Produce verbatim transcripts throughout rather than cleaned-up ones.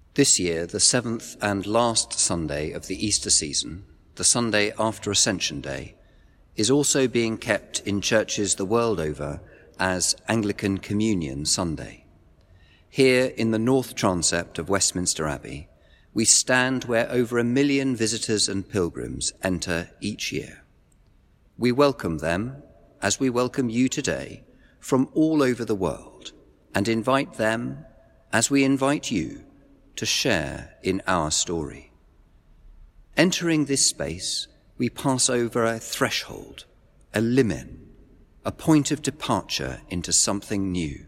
This year, the seventh and last Sunday of the Easter season, the Sunday after Ascension Day, is also being kept in churches the world over as Anglican Communion Sunday. Here in the north transept of Westminster Abbey, we stand where over a million visitors and pilgrims enter each year. We welcome them, as we welcome you today, from all over the world, and invite them, as we invite you, to share in our story. Entering this space, we pass over a threshold, a limen, a point of departure into something new.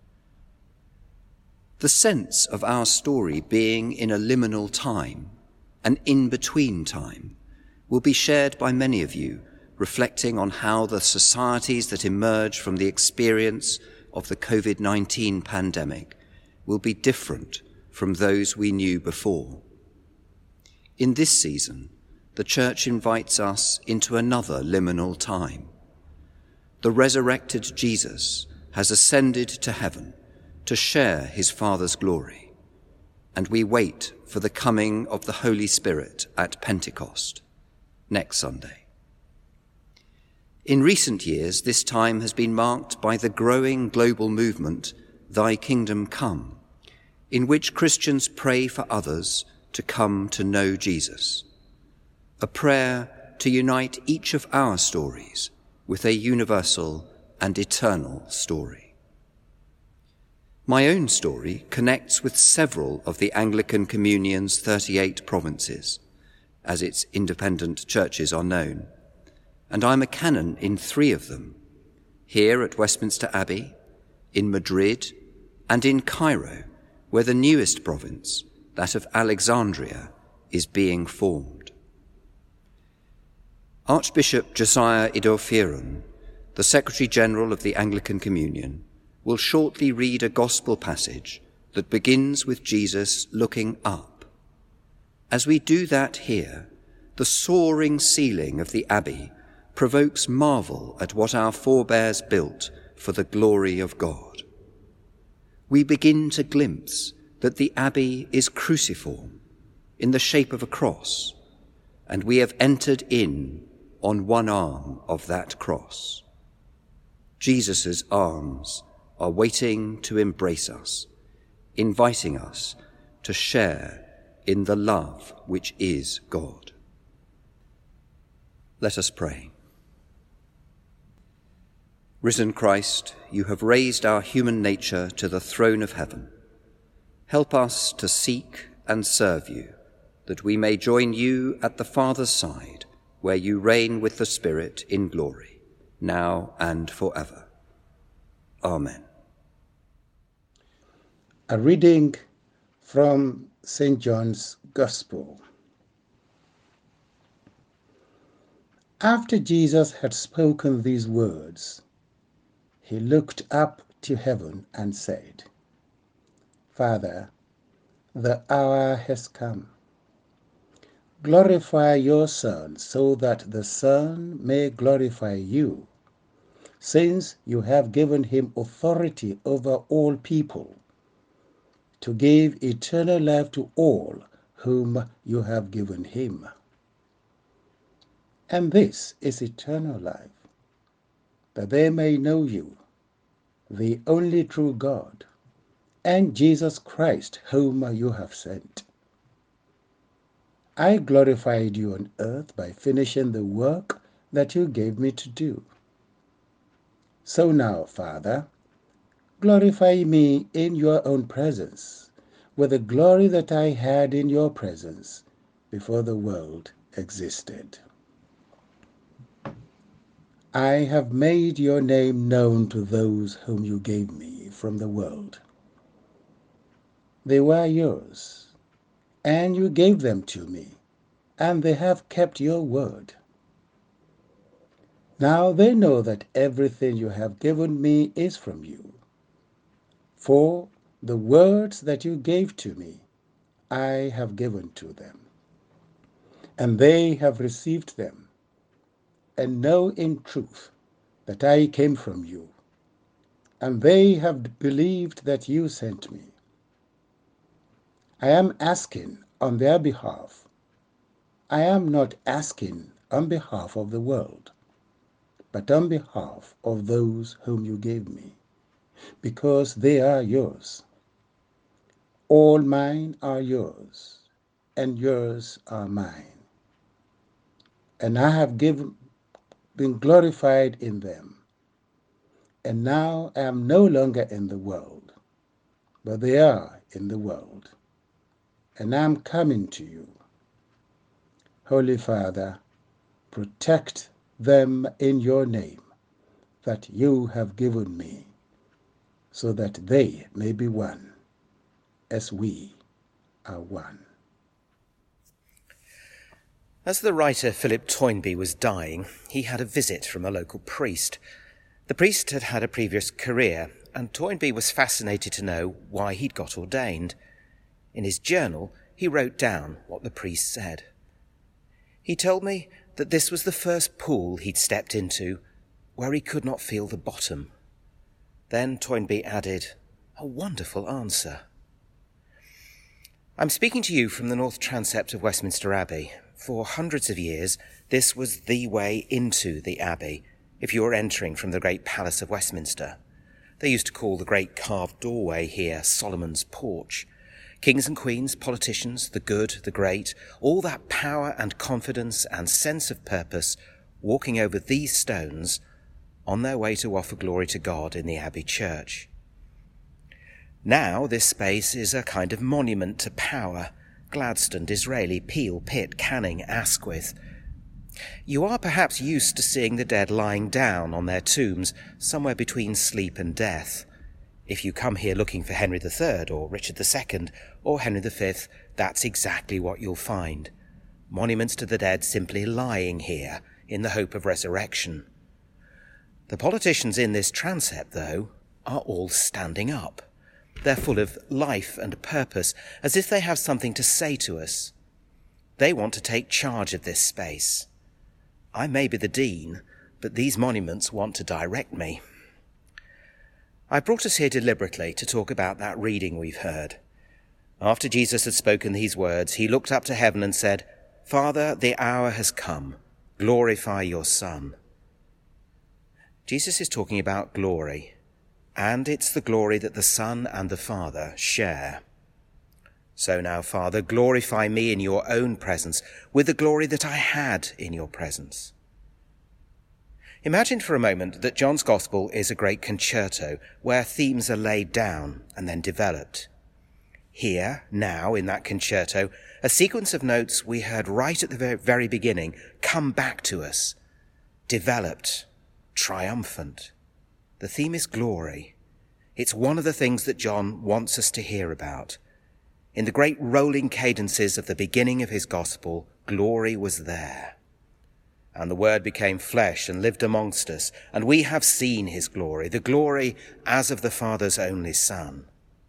The sense of our story being in a liminal time, an in-between time, will be shared by many of you, reflecting on how the societies that emerge from the experience of the covid nineteen pandemic will be different from those we knew before. In this season, the Church invites us into another liminal time. The resurrected Jesus has ascended to heaven to share his Father's glory, and we wait for the coming of the Holy Spirit at Pentecost, next Sunday. In recent years, this time has been marked by the growing global movement, Thy Kingdom Come, in which Christians pray for others to come to know Jesus, a prayer to unite each of our stories with a universal and eternal story. My own story connects with several of the Anglican Communion's thirty-eight provinces, as its independent churches are known, and I'm a canon in three of them, here at Westminster Abbey, in Madrid, and in Cairo, where the newest province, that of Alexandria, is being formed. Archbishop Josiah Idofirun, the Secretary-General of the Anglican Communion, will shortly read a gospel passage that begins with Jesus looking up. As we do that here, the soaring ceiling of the Abbey provokes marvel at what our forebears built for the glory of God. We begin to glimpse that the Abbey is cruciform, in the shape of a cross, and we have entered in on one arm of that cross. Jesus' arms are waiting to embrace us, inviting us to share in the love which is God. Let us pray. Risen Christ, you have raised our human nature to the throne of heaven. Help us to seek and serve you, that we may join you at the Father's side, where you reign with the Spirit in glory, now and forever. Amen. A reading from Saint John's Gospel. After Jesus had spoken these words, he looked up to heaven and said, Father, the hour has come. Glorify your Son, so that the Son may glorify you, since you have given him authority over all people, to give eternal life to all whom you have given him. And this is eternal life, that they may know you, the only true God, and Jesus Christ, whom you have sent. I glorified you on earth by finishing the work that you gave me to do. So now, Father, glorify me in your own presence, with the glory that I had in your presence before the world existed. I have made your name known to those whom you gave me from the world. They were yours, and you gave them to me, and they have kept your word. Now they know that everything you have given me is from you. For the words that you gave to me, I have given to them, and they have received them, and know in truth that I came from you, and they have believed that you sent me. I am asking on their behalf. I am not asking on behalf of the world, but on behalf of those whom you gave me, because they are yours. All mine are yours, and yours are mine. And I have given, been glorified in them. And now I am no longer in the world, but they are in the world. And I am coming to you. Holy Father, protect them in your name that you have given me, so that they may be one, as we are one. As the writer Philip Toynbee was dying, he had a visit from a local priest. The priest had had a previous career, and Toynbee was fascinated to know why he'd got ordained. In his journal, he wrote down what the priest said. He told me that this was the first pool he'd stepped into where he could not feel the bottom. Then Toynbee added, "A wonderful answer." I'm speaking to you from the north transept of Westminster Abbey. For hundreds of years, this was the way into the Abbey, if you were entering from the great Palace of Westminster. They used to call the great carved doorway here Solomon's Porch. Kings and queens, politicians, the good, the great, all that power and confidence and sense of purpose walking over these stones on their way to offer glory to God in the Abbey Church. Now this space is a kind of monument to power. Gladstone, Disraeli, Peel, Pitt, Canning, Asquith. You are perhaps used to seeing the dead lying down on their tombs, somewhere between sleep and death. If you come here looking for Henry the Third or Richard the Second or Henry the Fifth, that's exactly what you'll find. Monuments to the dead simply lying here in the hope of resurrection. The politicians in this transept, though, are all standing up. They're full of life and purpose, as if they have something to say to us. They want to take charge of this space. I may be the dean, but these monuments want to direct me. I brought us here deliberately to talk about that reading we've heard. After Jesus had spoken these words, he looked up to heaven and said, "Father, the hour has come. Glorify your Son." Jesus is talking about glory, and it's the glory that the Son and the Father share. So now, Father, glorify me in your own presence with the glory that I had in your presence. Imagine for a moment that John's Gospel is a great concerto where themes are laid down and then developed. Here, now, in that concerto, a sequence of notes we heard right at the very beginning come back to us, developed, triumphant. The theme is glory. It's one of the things that John wants us to hear about. In the great rolling cadences of the beginning of his Gospel, glory was there. And the Word became flesh and lived amongst us, and we have seen his glory, the glory as of the Father's only Son.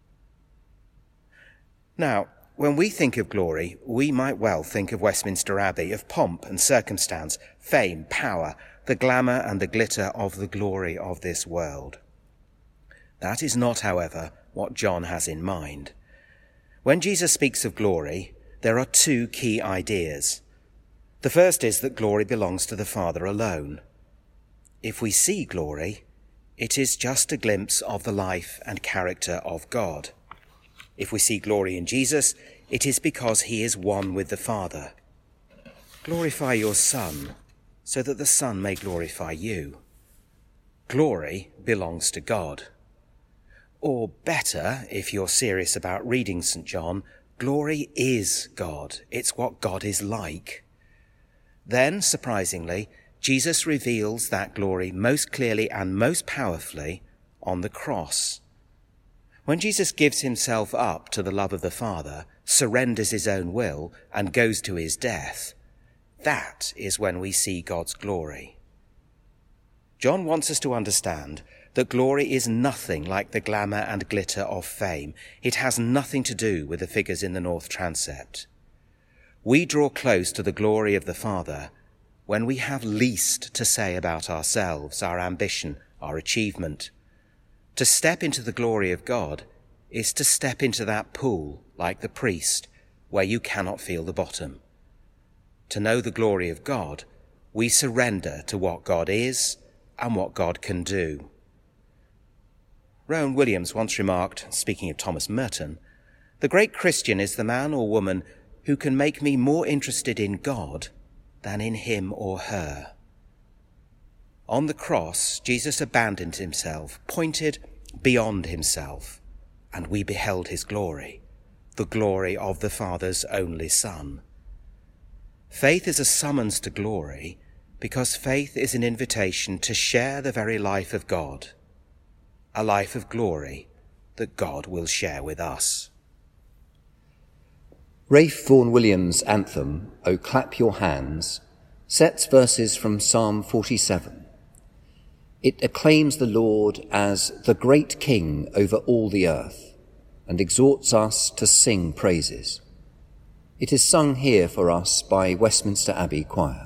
Now, when we think of glory, we might well think of Westminster Abbey, of pomp and circumstance, fame, power, the glamour and the glitter of the glory of this world. That is not, however, what John has in mind. When Jesus speaks of glory, there are two key ideas. The first is that glory belongs to the Father alone. If we see glory, it is just a glimpse of the life and character of God. If we see glory in Jesus, it is because he is one with the Father. Glorify your Son, so that the Son may glorify you. Glory belongs to God. Or better, if you're serious about reading Saint John, glory is God. It's what God is like. Then, surprisingly, Jesus reveals that glory most clearly and most powerfully on the cross. When Jesus gives himself up to the love of the Father, surrenders his own will, and goes to his death, that is when we see God's glory. John wants us to understand that glory is nothing like the glamour and glitter of fame. It has nothing to do with the figures in the north transept. We draw close to the glory of the Father when we have least to say about ourselves, our ambition, our achievement. To step into the glory of God is to step into that pool, like the priest, where you cannot feel the bottom. To know the glory of God, we surrender to what God is and what God can do. Rowan Williams once remarked, speaking of Thomas Merton, "The great Christian is the man or woman who can make me more interested in God than in him or her." On the cross, Jesus abandoned himself, pointed beyond himself, and we beheld his glory, the glory of the Father's only Son. Faith is a summons to glory because faith is an invitation to share the very life of God, a life of glory that God will share with us. Rafe Vaughan Williams' anthem, "O Clap Your Hands," sets verses from Psalm forty-seven. It acclaims the Lord as the great King over all the earth and exhorts us to sing praises. It is sung here for us by Westminster Abbey Choir.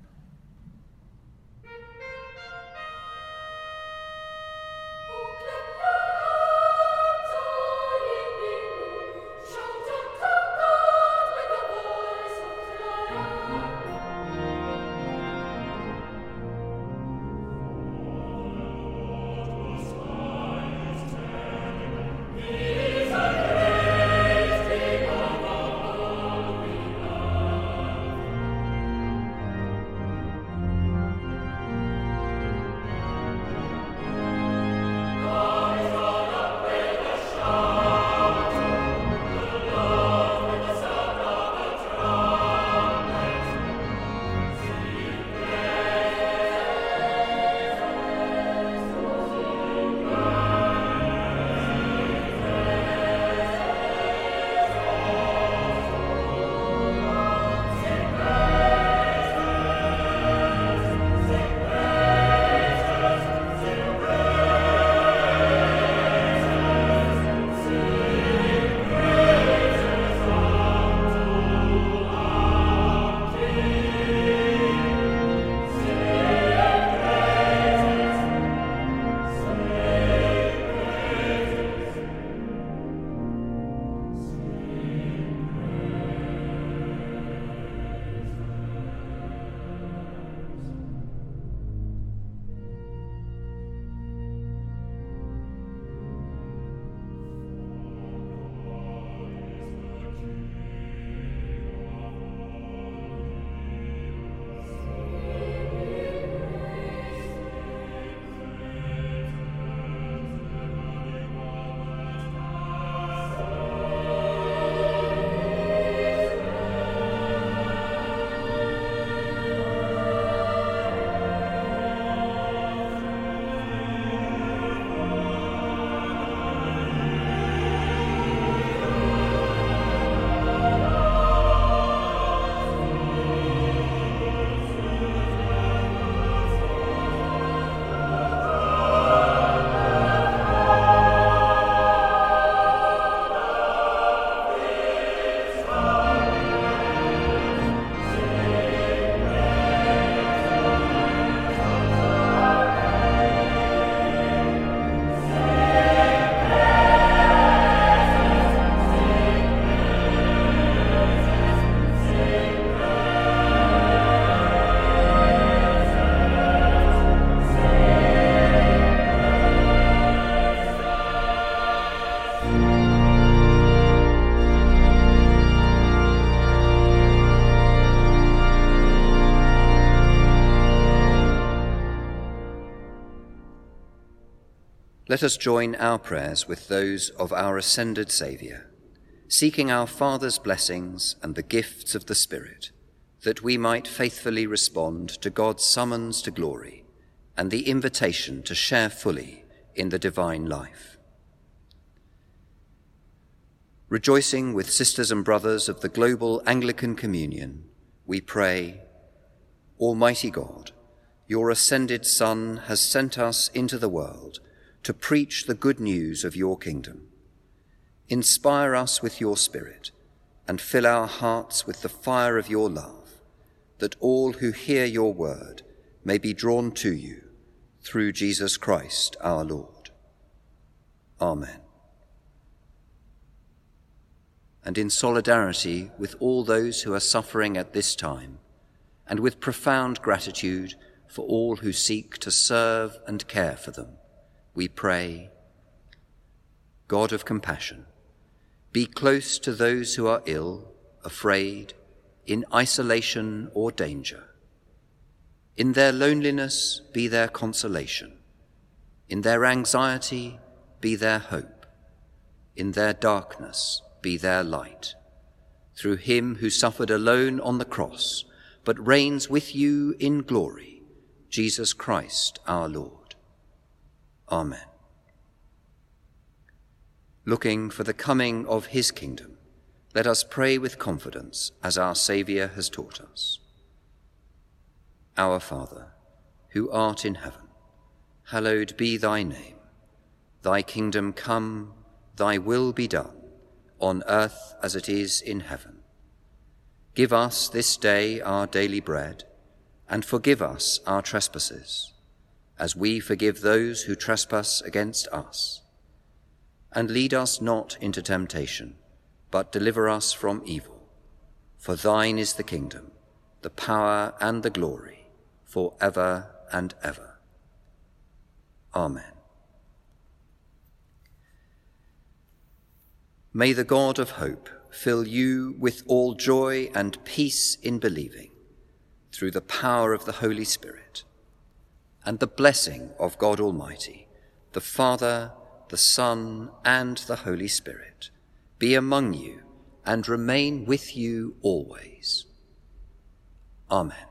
Let us join our prayers with those of our ascended Saviour, seeking our Father's blessings and the gifts of the Spirit, that we might faithfully respond to God's summons to glory and the invitation to share fully in the divine life. Rejoicing with sisters and brothers of the global Anglican Communion, we pray, Almighty God, your ascended Son has sent us into the world to preach the good news of your kingdom. Inspire us with your Spirit and fill our hearts with the fire of your love, that all who hear your word may be drawn to you through Jesus Christ our Lord. Amen. and in solidarity with all those who are suffering at this time, and with profound gratitude for all who seek to serve and care for them, we pray, God of compassion, be close to those who are ill, afraid, in isolation or danger. In their loneliness, be their consolation. In their anxiety, be their hope. In their darkness, be their light. Through him who suffered alone on the cross, but reigns with you in glory, Jesus Christ our Lord. Amen. Looking for the coming of his kingdom, let us pray with confidence as our Saviour has taught us. Our Father, who art in heaven, hallowed be thy name. Thy kingdom come, thy will be done, on earth as it is in heaven. Give us this day our daily bread, and forgive us our trespasses, as we forgive those who trespass against us. And lead us not into temptation, but deliver us from evil. For thine is the kingdom, the power and the glory, for ever and ever. Amen. May the God of hope fill you with all joy and peace in believing, through the power of the Holy Spirit. And the blessing of God Almighty, the Father, the Son, and the Holy Spirit, be among you and remain with you always. Amen.